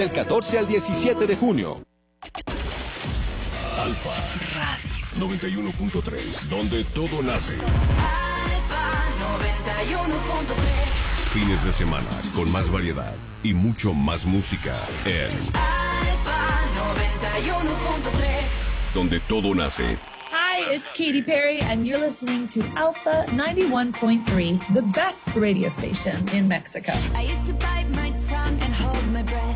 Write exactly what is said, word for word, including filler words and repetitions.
del catorce al diecisiete de junio. Alfa Radio noventa y uno punto tres, donde todo nace. Alfa noventa y uno punto tres. Fines de semana con más variedad y mucho más música en Alfa noventa y uno punto tres, donde todo nace. Hi, it's Katy Perry, and you're listening to Alpha ninety-one point three, the best radio station in Mexico. I used to bite my tongue and hold my breath.